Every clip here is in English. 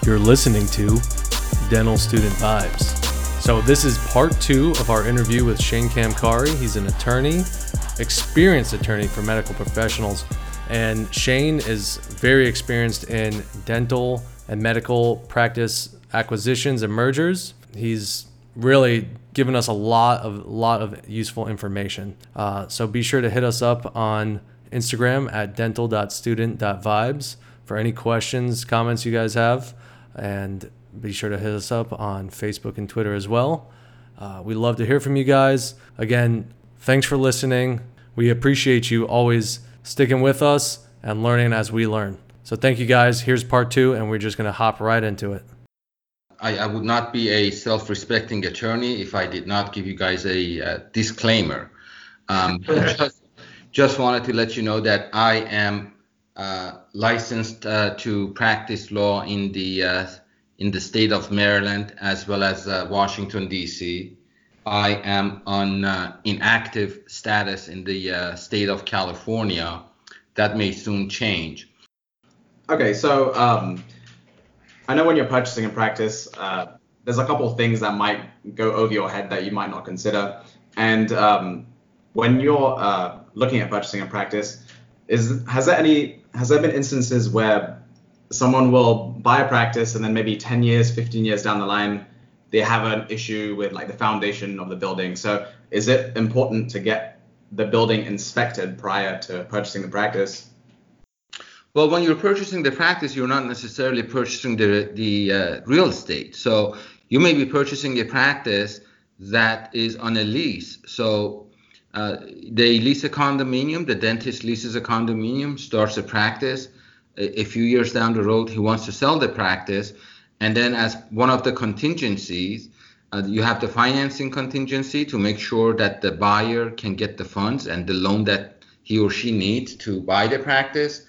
You're listening to Dental Student Vibes. So this is part 2 of our interview with Shane Kamkari. He's an attorney, experienced attorney for medical professionals. And Shane is very experienced in dental and medical practice acquisitions and mergers. He's really given us a lot of useful information. So be sure to hit us up on Instagram at dental.student.vibes for any questions, comments you guys have. And be sure to hit us up on Facebook and Twitter as well. We love to hear from you guys. Again, thanks for listening. We appreciate you always sticking with us and learning as we learn. So thank you guys. Here's part 2, and we're just going to hop right into it. I would not be a self-respecting attorney if I did not give you guys a disclaimer. Just wanted to let you know that I am licensed to practice law in the state of Maryland as well as Washington, D.C. I am on inactive status in the state of California. That may soon change. Okay, so I know when you're purchasing a practice, there's a couple of things that might go over your head that you might not consider. And when you're looking at purchasing a practice, has there been instances where someone will buy a practice and then maybe 10 years, 15 years down the line, they have an issue with like the foundation of the building? So is it important to get the building inspected prior to purchasing the practice? Well, when you're purchasing the practice, you're not necessarily purchasing the real estate. So you may be purchasing a practice that is on a lease. So they lease a condominium, the dentist leases a condominium, starts a practice. A few years down the road, he wants to sell the practice. And then as one of the contingencies, you have the financing contingency to make sure that the buyer can get the funds and the loan that he or she needs to buy the practice.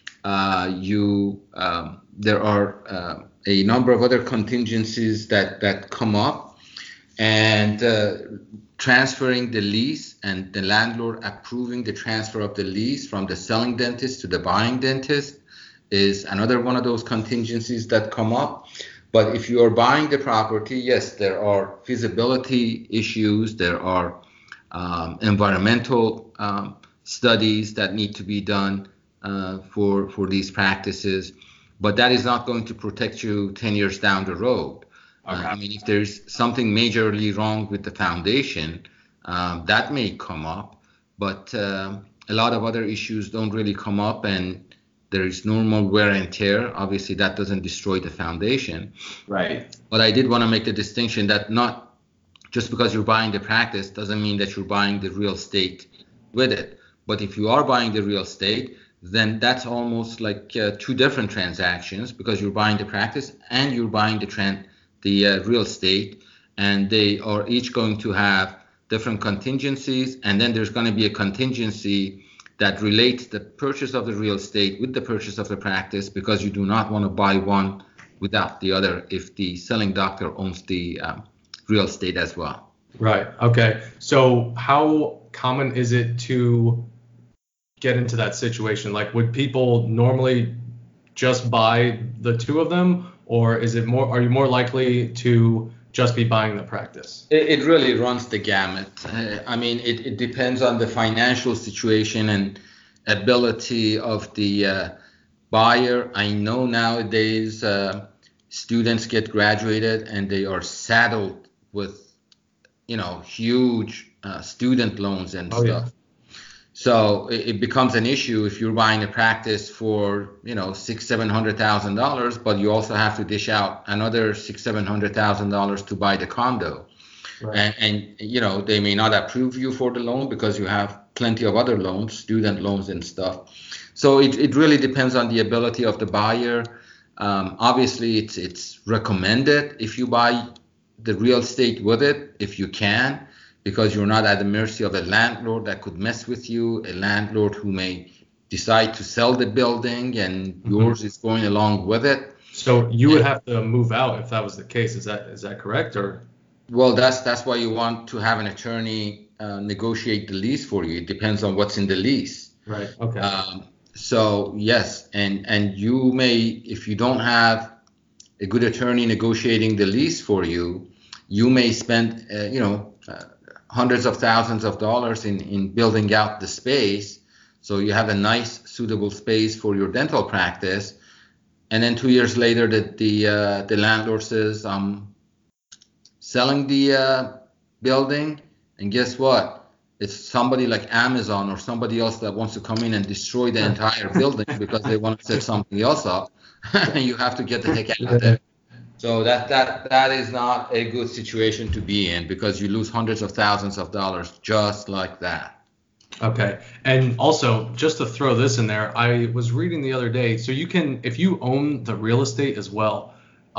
There are a number of other contingencies that come up, and transferring the lease and the landlord approving the transfer of the lease from the selling dentist to the buying dentist is another one of those contingencies that come up. But if you are buying the property, yes, there are feasibility issues, there are environmental studies that need to be done for these practices, but that is not going to protect you 10 years down the road. Okay. I mean, if there's something majorly wrong with the foundation, that may come up, but a lot of other issues don't really come up, and there is normal wear and tear. Obviously, that doesn't destroy the foundation. Right. But I did want to make the distinction that not just because you're buying the practice doesn't mean that you're buying the real estate with it. But if you are buying the real estate, then that's almost like 2 different transactions, because you're buying the practice and you're buying the real estate, and they are each going to have different contingencies. And then there's going to be a contingency that relates the purchase of the real estate with the purchase of the practice, because you do not want to buy one without the other if the selling doctor owns the real estate as well. Right. Okay. So how common is it to get into that situation? Like, would people normally just buy the 2 of them, or are you more likely to just be buying the practice? It really runs the gamut. I mean, it depends on the financial situation and ability of the buyer. I know nowadays students get graduated and they are saddled with, huge student loans and stuff. Yeah. So it becomes an issue if you're buying a practice for, $600,000-$700,000, but you also have to dish out another $600,000-$700,000 to buy the condo. Right. And they may not approve you for the loan because you have plenty of other loans, student loans and stuff. So it really depends on the ability of the buyer. Obviously, it's recommended if you buy the real estate with it, if you can, because you're not at the mercy of a landlord that could mess with you, a landlord who may decide to sell the building and yours is going along with it. So you would have to move out if that was the case. Is that correct? Or? Well, that's why you want to have an attorney negotiate the lease for you. It depends on what's in the lease. Right. Okay. So yes, and you may, if you don't have a good attorney negotiating the lease for you, you may spend hundreds of thousands of dollars in building out the space, so you have a nice suitable space for your dental practice, and then 2 years later the landlord says, I'm selling the building, and guess what? It's somebody like Amazon or somebody else that wants to come in and destroy the entire building because they want to set something else up, and you have to get the heck out of there. So that is not a good situation to be in, because you lose hundreds of thousands of dollars just like that. Okay. And also, just to throw this in there, I was reading the other day, so you can, if you own the real estate as well,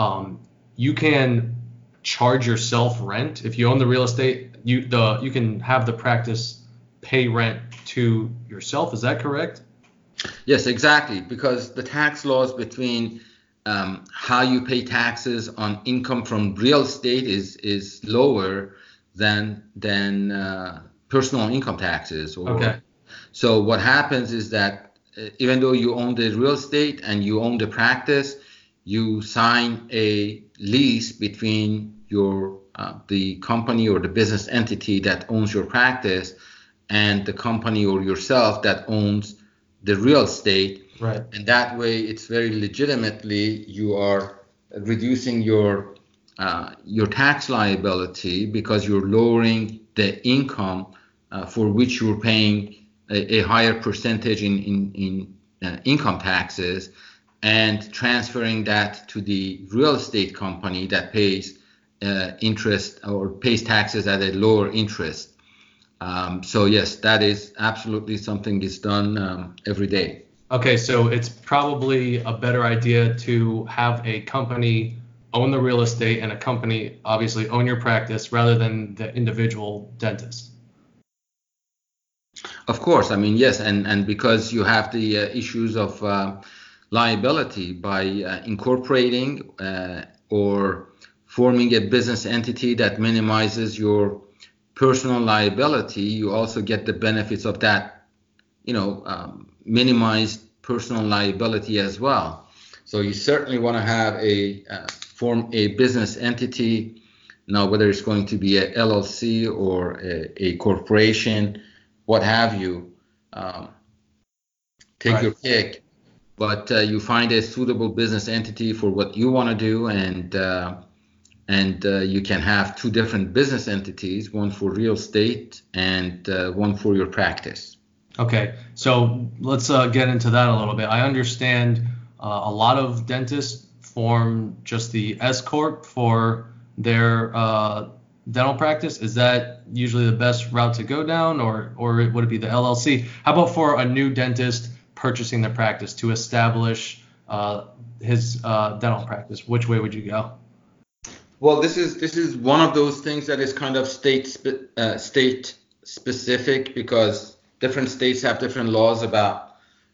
you can charge yourself rent. If you own the real estate, you can have the practice pay rent to yourself. Is that correct? Yes, exactly. Because the tax laws between how you pay taxes on income from real estate is lower than personal income taxes. Okay. So what happens is that even though you own the real estate and you own the practice, you sign a lease between the company or the business entity that owns your practice and the company or yourself that owns the real estate. Right. And that way, it's very legitimately you are reducing your tax liability, because you're lowering the income for which you're paying a higher percentage in income taxes, and transferring that to the real estate company that pays interest or pays taxes at a lower interest. So yes, that is absolutely something that's done every day. Okay, so it's probably a better idea to have a company own the real estate and a company obviously own your practice rather than the individual dentist. Of course, I mean, yes, and because you have the issues of liability by incorporating or forming a business entity that minimizes your personal liability, you also get the benefits of that, minimized personal liability as well. So you certainly want to form a business entity. Now, whether it's going to be a LLC or a corporation, what have you, take your pick, but you find a suitable business entity for what you want to do, and you can have two different business entities, one for real estate and one for your practice. Okay, so let's get into that a little bit. I understand a lot of dentists form just the S Corp for their dental practice. Is that usually the best route to go down, or would it be the LLC? How about for a new dentist purchasing the practice to establish his dental practice? Which way would you go? Well, this is one of those things that is kind of state specific, because different states have different laws about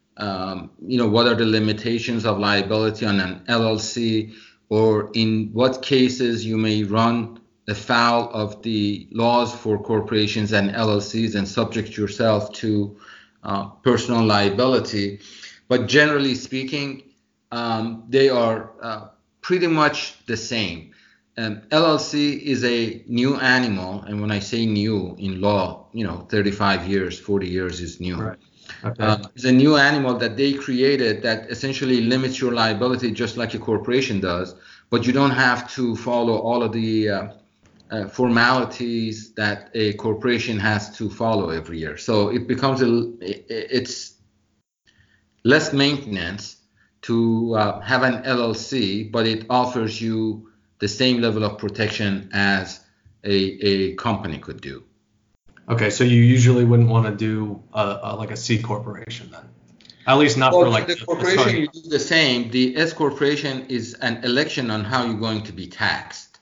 what are the limitations of liability on an LLC, or in what cases you may run afoul of the laws for corporations and LLCs and subject yourself to personal liability. But generally speaking, they are pretty much the same. LLC is a new animal, and when I say new in law, 35 years, 40 years is new. Right. Okay. It's a new animal that they created that essentially limits your liability just like a corporation does, but you don't have to follow all of the formalities that a corporation has to follow every year. So it becomes it's less maintenance to have an LLC, but it offers you the same level of protection as a company could do. Okay, so you usually wouldn't want to do like a C corporation then, at least not for like the corporation. You do the same. The S corporation is an election on how you're going to be taxed.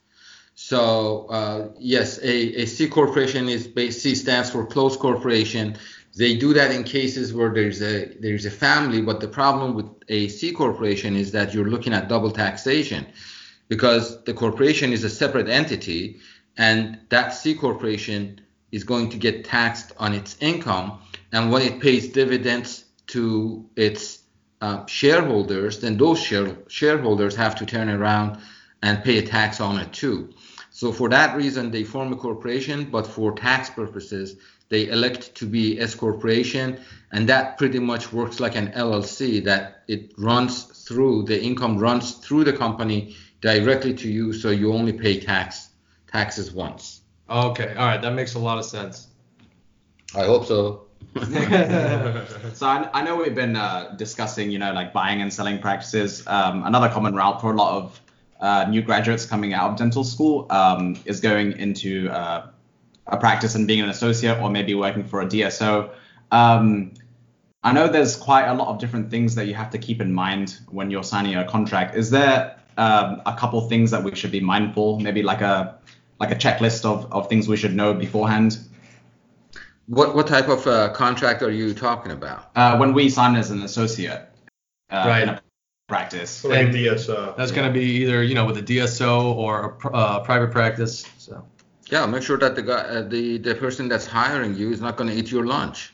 So yes, a C corporation C stands for closed corporation. They do that in cases where there's a family, but the problem with a C corporation is that you're looking at double taxation, because the corporation is a separate entity, and that C corporation is going to get taxed on its income, and when it pays dividends to its shareholders, then those shareholders have to turn around and pay a tax on it too. So for that reason, they form a corporation, but for tax purposes, they elect to be S corporation, and that pretty much works like an LLC, that it runs through, the income runs through the company directly to you, so you only pay taxes once. Okay, all right, that makes a lot of sense. I hope so. So I know we've been discussing, like buying and selling practices. Another common route for a lot of new graduates coming out of dental school is going into a practice and being an associate, or maybe working for a DSO. I know there's quite a lot of different things that you have to keep in mind when you're signing a contract. Is there a couple things that we should be mindful, maybe like a checklist of things we should know beforehand? What type of contract are you talking about? When we sign as an associate Right. in a practice. So like a DSO. That's going to be either, with a DSO or a private practice. So. Yeah, make sure that the person that's hiring you is not going to eat your lunch.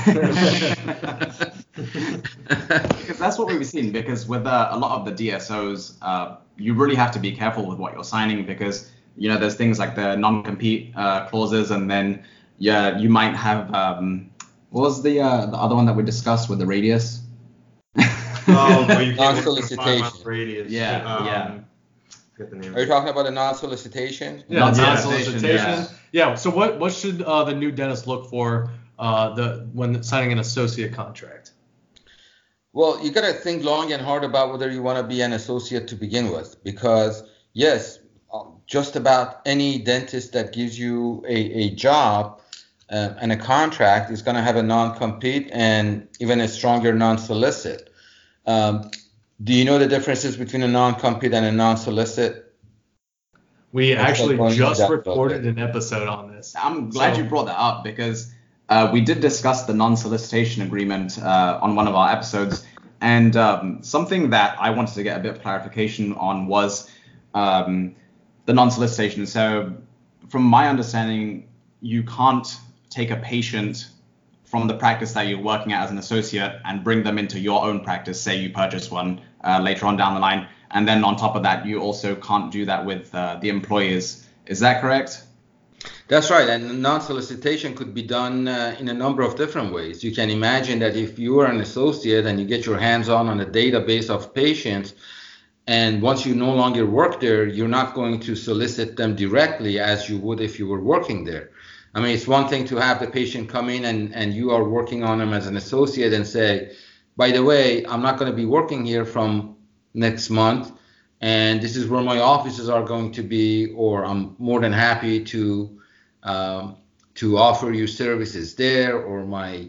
Because that's what we've seen. Because with a lot of the DSOs, you really have to be careful with what you're signing, because there's things like the non-compete clauses, and then you might have what was the other one that we discussed with the radius? Well, you can't Non-solicitation. radius. Yeah. Forget the name. Are you talking about a non-solicitation? Yeah, Non-solicitation, non-solicitation. Yeah. So what should the new dentist look for when signing an associate contract? Well, you got to think long and hard about whether you want to be an associate to begin with, because yes, just about any dentist that gives you a job and a contract is going to have a non-compete and even a stronger non-solicit. Do you know the differences between a non-compete and a non-solicit? We actually just that recorded an episode on this. I'm glad you brought that up, because we did discuss the non-solicitation agreement on one of our episodes, and something that I wanted to get a bit of clarification on was the non-solicitation. So from my understanding, you can't take a patient from the practice that you're working at as an associate and bring them into your own practice. Say you purchase one later on down the line, and then on top of that, you also can't do that with the employers. Is that correct? That's right, and non-solicitation could be done in a number of different ways. You can imagine that if you are an associate and you get your hands on a database of patients, and once you no longer work there, you're not going to solicit them directly as you would if you were working there. I mean, it's one thing to have the patient come in and you are working on them as an associate and say, by the way, I'm not going to be working here from next month, and this is where my offices are going to be, or I'm more than happy to offer you services there, or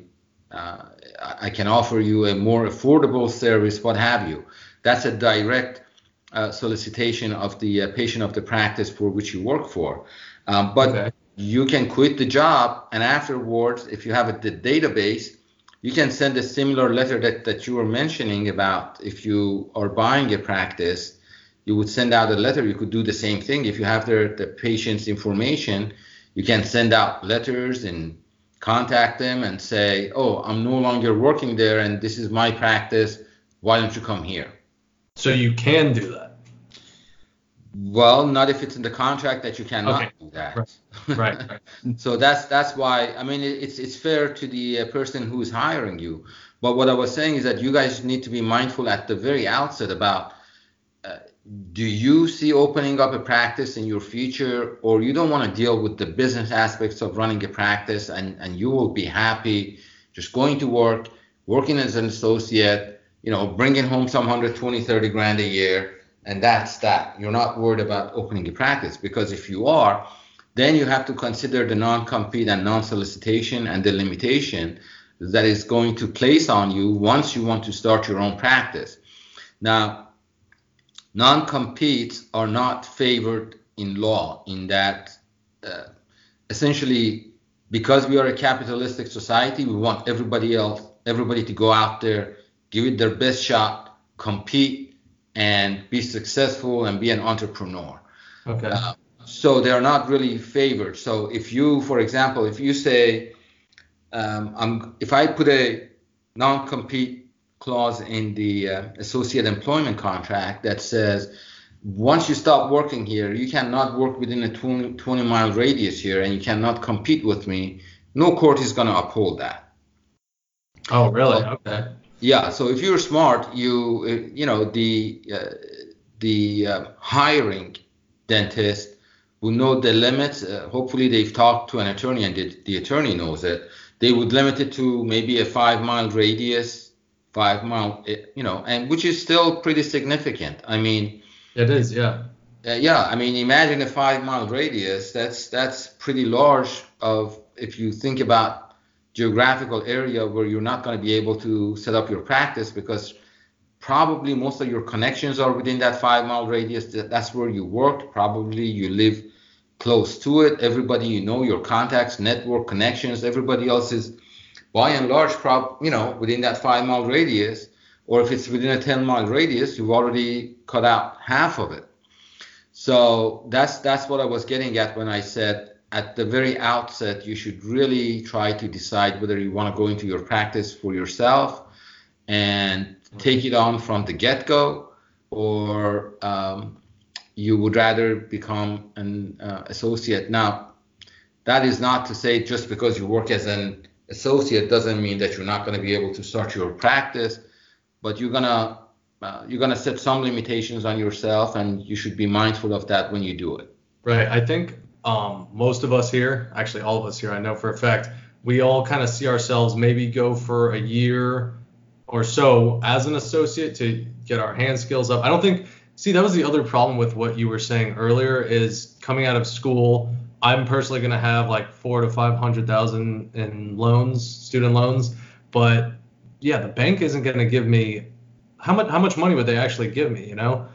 I can offer you a more affordable service, what have you. That's a direct solicitation of the patient of the practice for which you work for. But okay. You can quit the job, and afterwards, if you have the database, you can send a similar letter that you were mentioning about. If you are buying a practice, you would send out a letter. You could do the same thing. If you have the patient's information, you can send out letters and contact them and say, oh, I'm no longer working there, and this is my practice. Why don't you come here? So you can do that. Well, not if it's in the contract that you cannot do that. Right. So that's why, I mean, it's fair to the person who is hiring you. But what I was saying is that you guys need to be mindful at the very outset about, do you see opening up a practice in your future, or you don't want to deal with the business aspects of running a practice, and you will be happy just going to work, working as an associate, bringing home some 120, 30 grand a year. And that's that. You're not worried about opening a practice, because if you are, then you have to consider the non-compete and non-solicitation and the limitation that is going to place on you once you want to start your own practice. Now, non-competes are not favored in law, in that essentially, because we are a capitalistic society, we want everybody to go out there, give it their best shot, compete, and be successful and be an entrepreneur. Okay. So they are not really favored. So if you, for example, if you say, if I put a non-compete clause in the associate employment contract that says once you stop working here, you cannot work within a 20-mile radius here, and you cannot compete with me. No court is going to uphold that. Oh, really? Okay. Yeah. So if you're smart, the hiring dentist will know the limits. Hopefully, they've talked to an attorney, and the attorney knows it. They would limit it to maybe a 5-mile radius, 5 mile, and which is still pretty significant. I mean, it is, yeah. I mean, imagine a 5-mile radius. That's pretty large. If you think about geographical area where you're not going to be able to set up your practice, because probably most of your connections are within that 5-mile radius. That's where you worked. Probably you live close to it. Everybody your contacts, network connections, everybody else is by and large, within that 5-mile radius. Or if it's within a 10-mile radius, you've already cut out half of it. So that's what I was getting at when I said at the very outset, you should really try to decide whether you want to go into your practice for yourself and take it on from the get-go, or you would rather become an associate. Now, that is not to say just because you work as an associate doesn't mean that you're not going to be able to start your practice, but you're gonna set some limitations on yourself, and you should be mindful of that when you do it. Right. I think most of us here, actually all of us here, I know for a fact, we all kind of see ourselves maybe go for a year or so as an associate to get our hand skills up. I don't think, that was the other problem with what you were saying earlier, is coming out of school, I'm personally going to have like $400,000 to $500,000 in loans, student loans, but yeah, the bank isn't going to give me, how much money would they actually give me?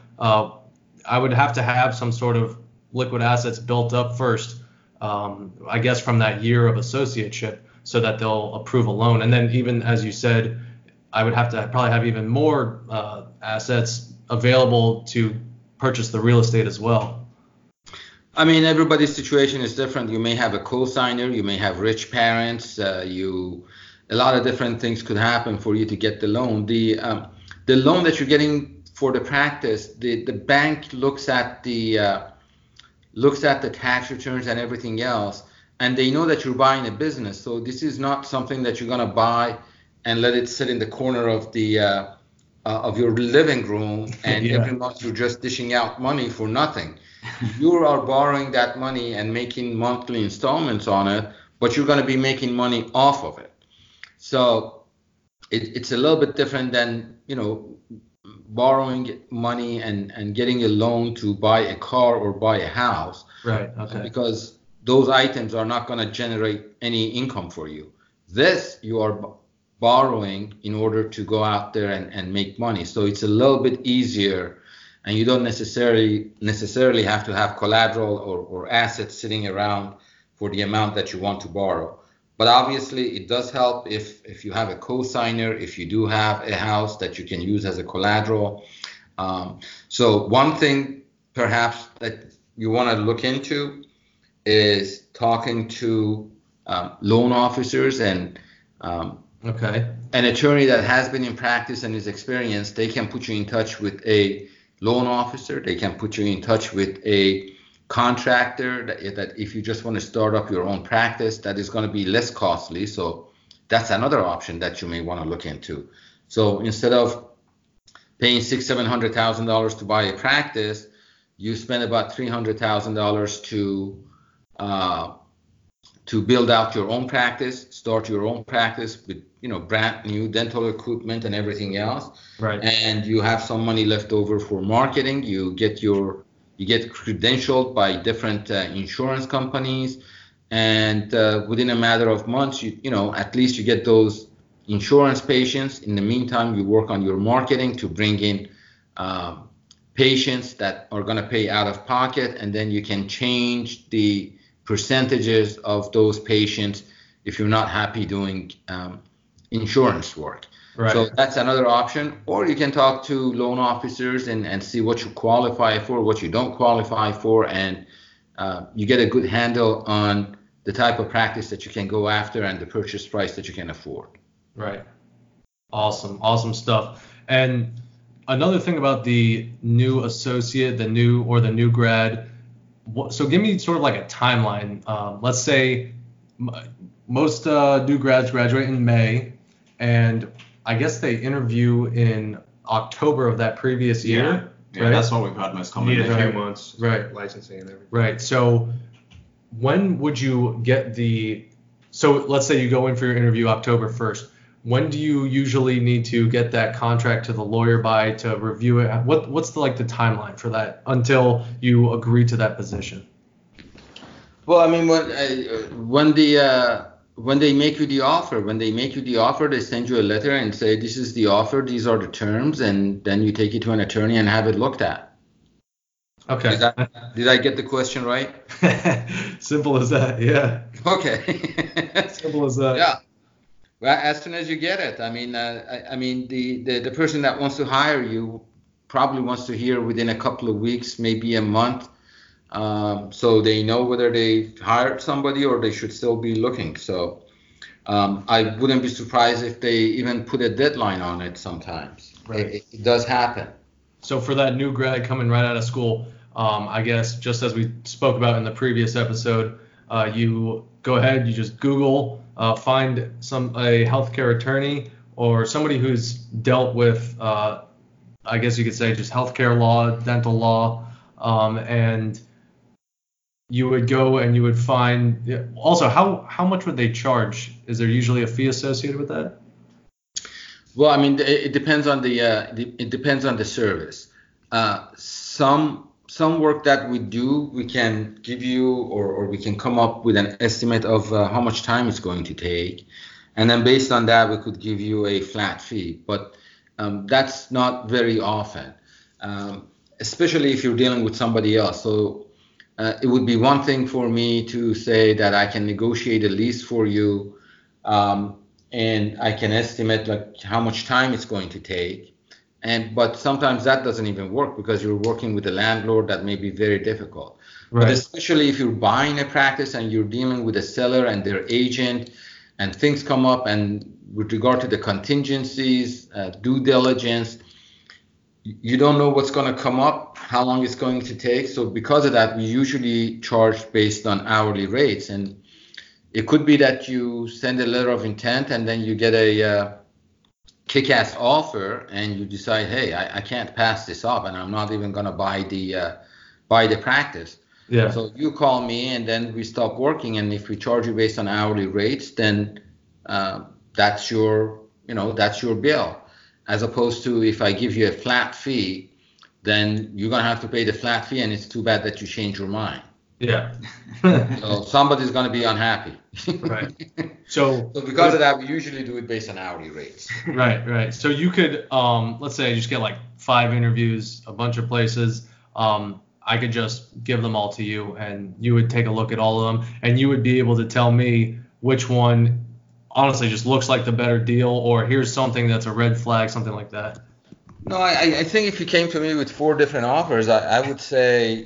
I would have to have some sort of liquid assets built up first, I guess from that year of associateship, so that they'll approve a loan. And then even as you said, I would have to probably have even more assets available to purchase the real estate as well. I mean, everybody's situation is different. You may have a co-signer, you may have rich parents, a lot of different things could happen for you to get the loan. The loan that you're getting for the practice, the bank looks at the tax returns and everything else, and they know that you're buying a business. So this is not something that you're going to buy and let it sit in the corner of your living room, and every month you're just dishing out money for nothing. You are borrowing that money and making monthly installments on it, but you're going to be making money off of it. So it's a little bit different than, borrowing money and getting a loan to buy a car or buy a house. Right. Okay. Because those items are not going to generate any income for you. This, you are borrowing in order to go out there and make money. So it's a little bit easier, and you don't necessarily have to have collateral or assets sitting around for the amount that you want to borrow. But obviously, it does help if you have a co-signer, if you do have a house that you can use as a collateral. So one thing perhaps that you want to look into is talking to loan officers and an attorney that has been in practice and is experienced. They can put you in touch with a loan officer. They can put you in touch with a contractor that if you just want to start up your own practice, that is going to be less costly. So that's another option that you may want to look into. So instead of paying $600,000-$700,000 to buy a practice, you spend about $300,000 to build out your own practice, start your own practice with brand new dental equipment and everything else. Right. And you have some money left over for marketing. You get credentialed by different insurance companies, and within a matter of months, at least you get those insurance patients. In the meantime, you work on your marketing to bring in patients that are going to pay out of pocket, and then you can change the percentages of those patients if you're not happy doing insurance work. Right. So that's another option. Or you can talk to loan officers and see what you qualify for, what you don't qualify for, and you get a good handle on the type of practice that you can go after and the purchase price that you can afford. Right. Awesome stuff. And another thing about the new associate, the new grad. So give me sort of like a timeline. Let's say most new grads graduate in May, and I guess they interview in October of that previous year. Yeah, right? That's what we've heard most commonly. Need a few months, Right. licensing and everything. Right. So when would you get so let's say you go in for your interview October 1st. When do you usually need to get that contract to the lawyer by to review it? What's the timeline for that until you agree to that position? Well, I mean, when they make you the offer, they send you a letter and say, this is the offer, these are the terms, and then you take it to an attorney and have it looked at. Okay. Did I get the question right? Simple as that. Yeah. Okay. Simple as that. Yeah. Well, as soon as you get it, I mean, the person that wants to hire you probably wants to hear within a couple of weeks, maybe a month, so they know whether they hired somebody or they should still be looking. So I wouldn't be surprised if they even put a deadline on it sometimes. Right. It does happen. So for that new grad coming right out of school, I guess just as we spoke about in the previous episode, you go ahead, you just Google, find a healthcare attorney or somebody who's dealt with, I guess you could say, just healthcare law, dental law, and you would go and you would find. Also, how much would they charge? Is there usually a fee associated with that? Well, I mean, it depends on the service. Some work that we do, we can give you or we can come up with an estimate of how much time it's going to take, and then based on that we could give you a flat fee. But that's not very often, especially if you're dealing with somebody else. So it would be one thing for me to say that I can negotiate a lease for you, and I can estimate like how much time it's going to take. But sometimes that doesn't even work because you're working with a landlord. That may be very difficult. Right. But especially if you're buying a practice and you're dealing with a seller and their agent, and things come up, and with regard to the contingencies, due diligence, you don't know what's going to come up, how long it's going to take. So because of that, we usually charge based on hourly rates. And it could be that you send a letter of intent and then you get a kick-ass offer and you decide, hey, I can't pass this up and I'm not even going to buy the practice. Yeah. So you call me and then we stop working, and if we charge you based on hourly rates, then that's your bill. As opposed to if I give you a flat fee, then you're going to have to pay the flat fee, and it's too bad that you change your mind. Yeah. So somebody's going to be unhappy. Right. So because of that, we usually do it based on hourly rates. Right. So you could, let's say I just get like 5 interviews, a bunch of places. I could just give them all to you, and you would take a look at all of them, and you would be able to tell me which one honestly just looks like the better deal, or here's something that's a red flag, something like that. No, I think if you came to me with 4 different offers, I would say,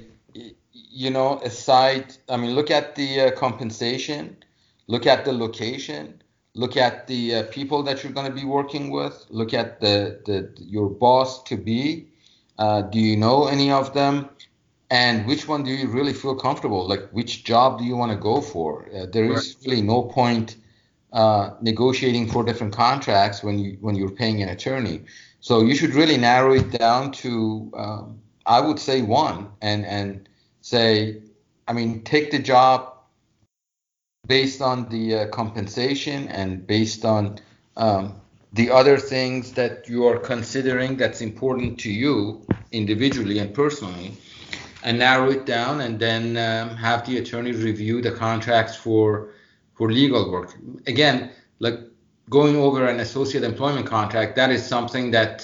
look at the compensation, look at the location, look at the people that you're going to be working with, look at your boss to be. Do you know any of them? And which one do you really feel comfortable? Like, which job do you want to go for? There is really no point negotiating 4 different contracts when you're paying an attorney. So you should really narrow it down to, I would say 1, and say, take the job based on the compensation and based on the other things that you are considering that's important to you individually and personally, and narrow it down, and then have the attorney review the contracts for legal work. Again, like going over an associate employment contract, that is something that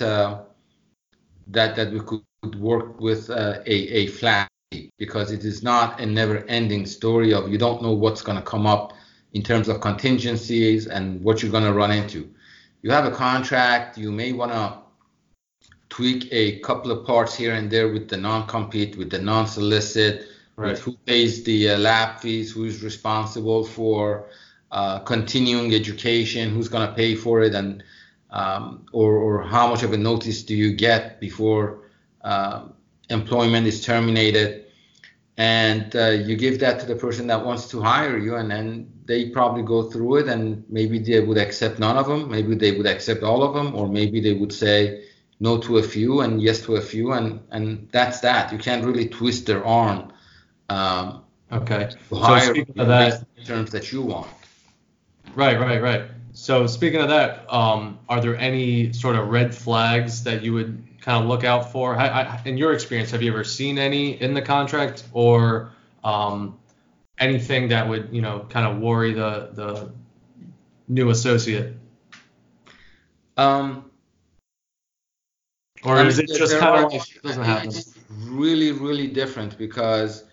we could work with a flat fee, because it is not a never-ending story of you don't know what's going to come up in terms of contingencies and what you're going to run into. You have a contract, you may want to tweak a couple of parts here and there with the non-compete, with the non-solicit, with who pays the lab fees, who's responsible for continuing education, who's going to pay for it, and or how much of a notice do you get before employment is terminated, and you give that to the person that wants to hire you, and then they probably go through it, and maybe they would accept none of them, maybe they would accept all of them, or maybe they would say no to a few and yes to a few, and that's that. You can't really twist their arm Okay. to So hire speaking of that, based on the terms that you want. right. So speaking of that, are there any sort of red flags that you would kind of look out for? In your experience, have you ever seen any in the contract, or anything that would, kind of worry the new associate? Or is it just kind of like it doesn't happen? It's really, really different because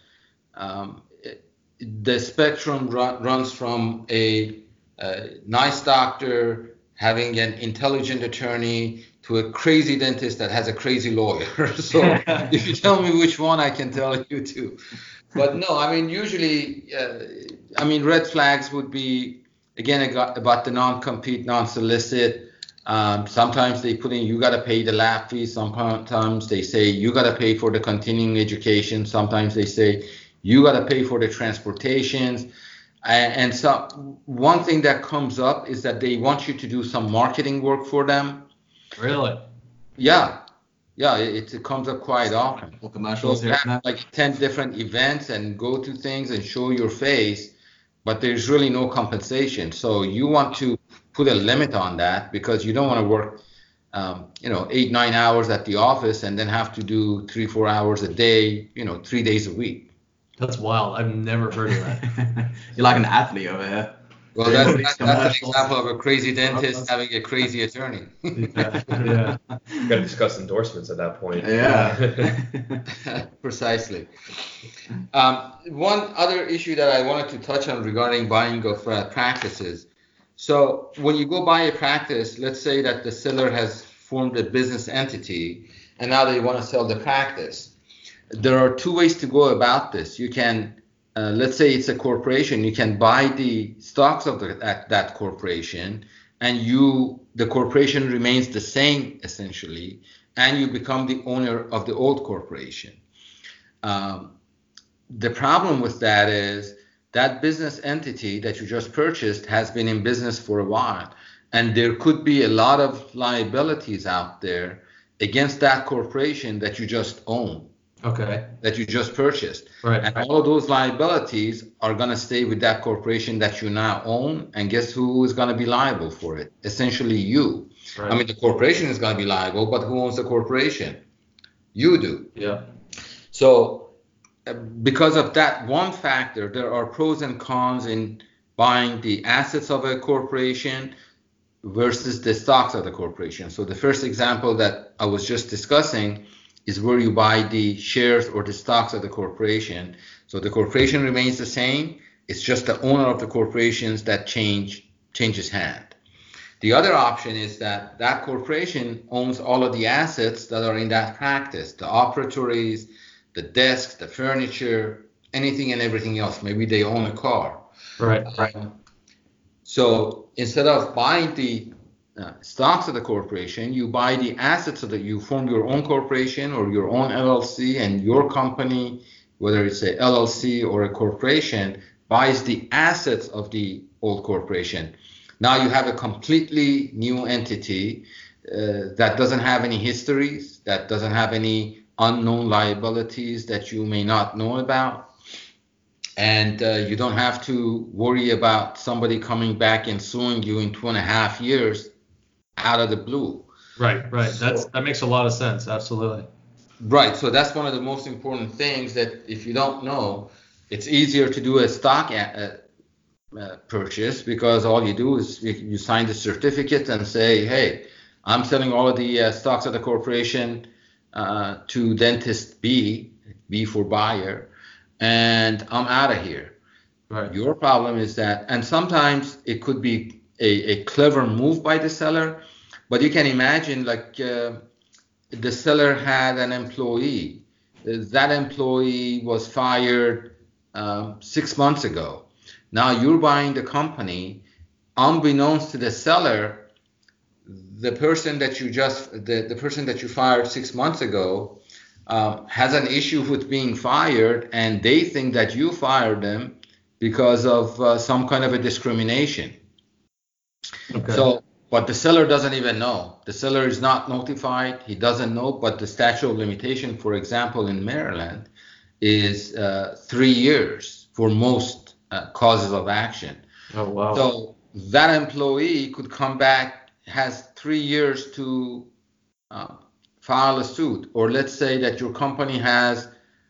the spectrum runs from a nice doctor having an intelligent attorney to a crazy dentist that has a crazy lawyer. So if you tell me which one, I can tell you too. But no, I mean, usually, red flags would be, again, about the non-compete, non-solicit. Sometimes they put in, you got to pay the lab fee. Sometimes they say, you got to pay for the continuing education. Sometimes they say, you got to pay for the transportations. And so one thing that comes up is that they want you to do some marketing work for them. Really? Yeah, it comes up quite often. Or commercials So here. you have like 10 different events and go to things and show your face, but there's really no compensation. So you want to put a limit on that because you don't want to work, 8-9 hours at the office and then have to do 3-4 hours a day, 3 days a week. That's wild. I've never heard of that. You're like an athlete over here. Well, that's an example of a crazy dentist having a crazy attorney. Yeah. Got to discuss endorsements at that point. Yeah. Precisely. One other issue that I wanted to touch on regarding buying of practices. So when you go buy a practice, let's say that the seller has formed a business entity and now they want to sell the practice. There are two ways to go about this. You can, let's say it's a corporation, you can buy the stocks of that corporation, and the corporation remains the same essentially, and you become the owner of the old corporation. The problem with that is that business entity that you just purchased has been in business for a while, and there could be a lot of liabilities out there against that corporation that you just own. Okay. That you just purchased. Right. And all of those liabilities are going to stay with that corporation that you now own. And guess who is going to be liable for it? Essentially you. Right. I mean, the corporation is going to be liable, but who owns the corporation? You do. Yeah. So because of that one factor, there are pros and cons in buying the assets of a corporation versus the stocks of the corporation. So the first example that I was just discussing is where you buy the shares or the stocks of the corporation. So the corporation remains the same. It's just the owner of the corporations that changes hand. The other option is that that corporation owns all of the assets that are in that practice, the operatories, the desks, the furniture, anything and everything else. Maybe they own a car. Right. So instead of buying the stocks of the corporation, you buy the assets you form your own corporation or your own LLC, and your company, whether it's a LLC or a corporation, buys the assets of the old corporation. Now you have a completely new entity that doesn't have any histories, that doesn't have any unknown liabilities that you may not know about. And you don't have to worry about somebody coming back and suing you in 2.5 years out of the blue. Right. That makes a lot of sense. Absolutely. Right. So that's one of the most important things, that if you don't know, it's easier to do a stock purchase, because all you do is you sign the certificate and say, hey, I'm selling all of the stocks of the corporation to dentist B for buyer, and I'm out of here. Right. Your problem is that, and sometimes it could be a clever move by the seller, but you can imagine like the seller had an employee. That employee was fired 6 months ago. Now you're buying the company. Unbeknownst to the seller, the person that the person that you fired 6 months ago has an issue with being fired, and they think that you fired them because of some kind of a discrimination. Okay. So, but the seller doesn't even know. The seller is not notified. He doesn't know. But the statute of limitation, for example, in Maryland, is 3 years for most causes of action. Oh, wow. So that employee could come back, has 3 years to file a suit. Or let's say that your company has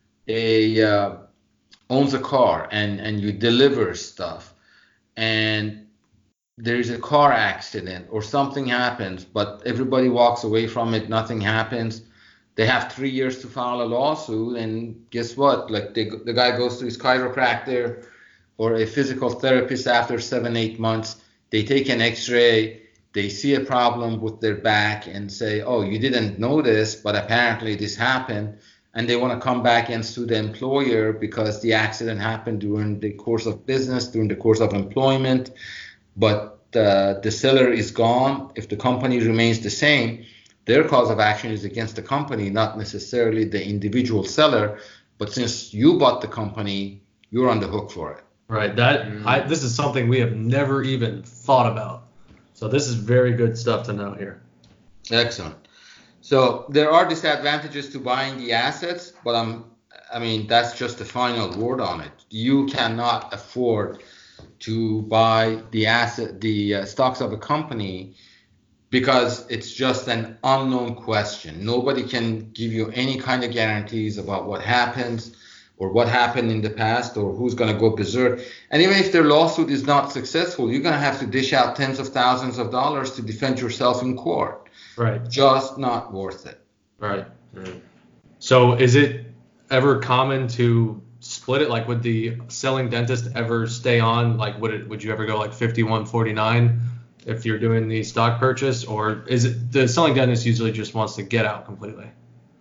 owns a car and you deliver stuff, and there's a car accident or something happens, but everybody walks away from it, nothing happens. They have 3 years to file a lawsuit, and guess what? Like the guy goes to his chiropractor or a physical therapist after 7-8 months. They take an X-ray, they see a problem with their back and say, oh, you didn't know this, but apparently this happened. And they want to come back and sue the employer because the accident happened during the course of business, during the course of employment. But the seller is gone. If the company remains the same, their cause of action is against the company, not necessarily the individual seller. But since you bought the company, you're on the hook for it. Right. This is something we have never even thought about. So this is very good stuff to know here. Excellent. So there are disadvantages to buying the assets, but that's just the final word on it. You cannot afford to buy the stocks of a company because it's just an unknown question. Nobody can give you any kind of guarantees about what happens or what happened in the past or who's going to go berserk. And even if their lawsuit is not successful, you're going to have to dish out tens of thousands of dollars to defend yourself in court. Right. Just not worth it. Right. So is it ever common to split it? Like, would the selling dentist ever stay on? Like, would you ever go like 51-49 if you're doing the stock purchase, or is it the selling dentist usually just wants to get out completely?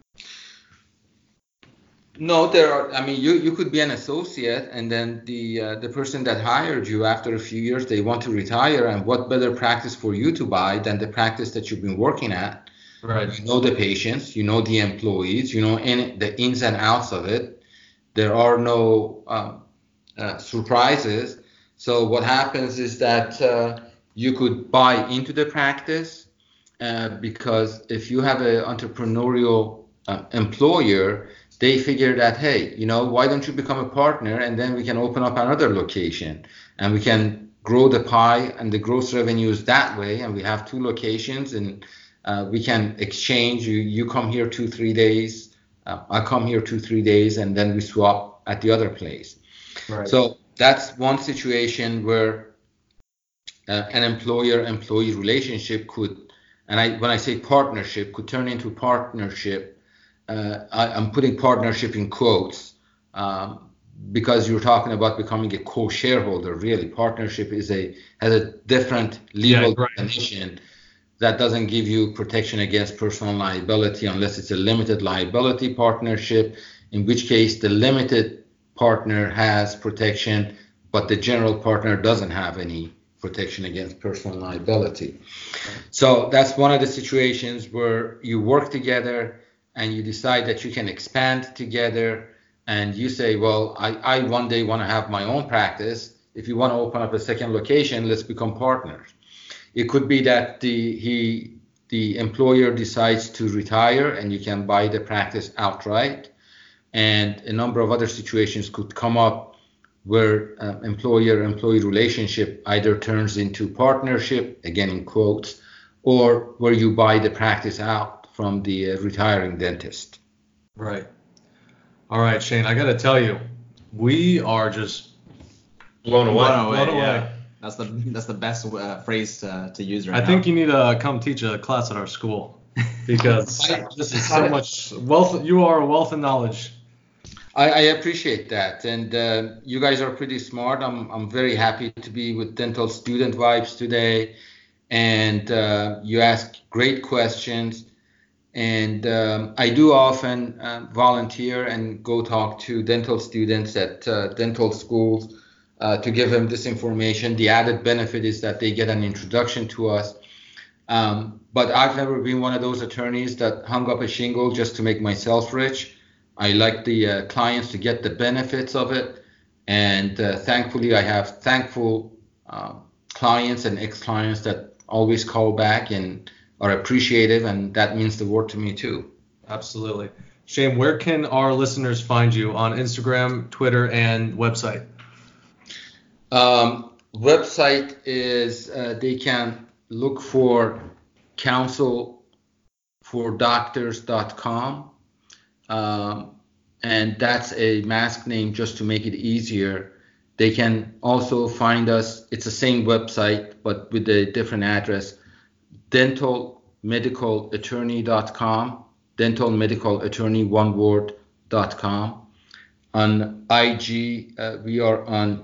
No, you could be an associate, and then the person that hired you after a few years, they want to retire, and what better practice for you to buy than the practice that you've been working at? Right. You know the patients, you know the employees, you know the ins and outs of it. There are no surprises. So what happens is that you could buy into the practice because if you have an entrepreneurial employer, they figure that, hey, why don't you become a partner, and then we can open up another location and we can grow the pie and the gross revenues that way. And we have 2 locations, and we can exchange. You come here 2-3 days, I come here 2-3 days, and then we swap at the other place. Right. So that's one situation where an employer-employee relationship could, and when I say partnership, could turn into partnership. I'm putting partnership in quotes because you're talking about becoming a co-shareholder. Really, partnership has a different legal definition that doesn't give you protection against personal liability unless it's a limited liability partnership, in which case the limited partner has protection, but the general partner doesn't have any protection against personal liability. So that's one of the situations where you work together and you decide that you can expand together, and you say, well, I one day want to have my own practice. If you want to open up a second location, let's become partners. It could be that the employer decides to retire and you can buy the practice outright. And a number of other situations could come up where employer-employee relationship either turns into partnership, again in quotes, or where you buy the practice out from the retiring dentist. Right. All right, Shane, I got to tell you, we are just blown away. Yeah. That's the best phrase to use right now. I think you need to come teach a class at our school because this is so much wealth. You are a wealth of knowledge. I appreciate that, and you guys are pretty smart. I'm very happy to be with Dental Student Vibes today, and you ask great questions. And I do often volunteer and go talk to dental students at dental schools to give them this information. The added benefit is that they get an introduction to us. But I've never been one of those attorneys that hung up a shingle just to make myself rich. I like the clients to get the benefits of it. And thankfully, I have thankful clients and ex-clients that always call back and are appreciative, and that means the world to me too. Absolutely. Shane, where can our listeners find you on Instagram, Twitter, and website? Website is they can look for counselfordoctors.com, and that's a mask name just to make it easier. They can also find us, it's the same website but with a different address, dentalmedicalattorney.com, dentalmedicalattorney.com. On IG, we are on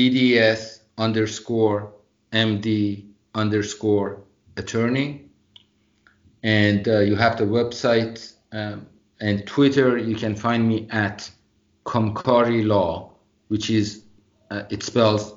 DDS_MD_attorney. And you have the website, and Twitter, you can find me at Kamkari Law, which is, it spells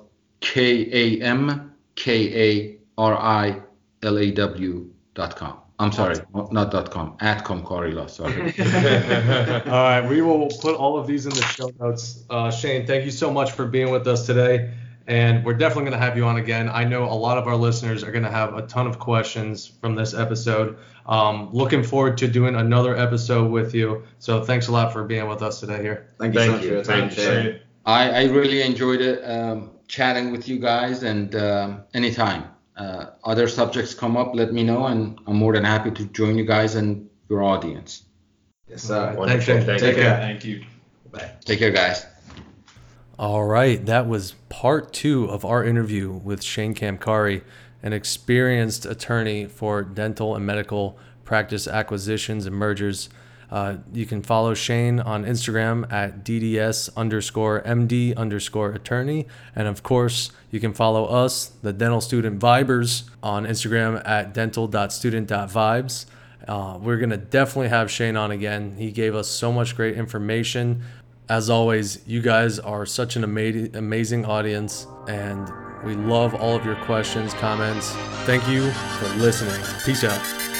KAMKARILAW.com. I'm sorry, not .com, at Kamkari Law, sorry. All right, we will put all of these in the show notes. Shane, thank you so much for being with us today. And we're definitely going to have you on again. I know a lot of our listeners are going to have a ton of questions from this episode. Looking forward to doing another episode with you. So thanks a lot for being with us today here. Thank you so much for your time, Shane. I really enjoyed it, chatting with you guys, and anytime other subjects come up, let me know, and I'm more than happy to join you guys and your audience. Yes, sir. Right, thanks, Shane. Take care. Thank you. Bye. Take care, guys. All right, that was part 2 of our interview with Shane Kamkari, an experienced attorney for dental and medical practice acquisitions and mergers. You can follow Shane on Instagram at DDS_MD_attorney. And of course, you can follow us, the Dental Student Vibers, on Instagram at dental.student.vibes. We're going to definitely have Shane on again. He gave us so much great information. As always, you guys are such an amazing audience, and we love all of your questions, comments. Thank you for listening. Peace out.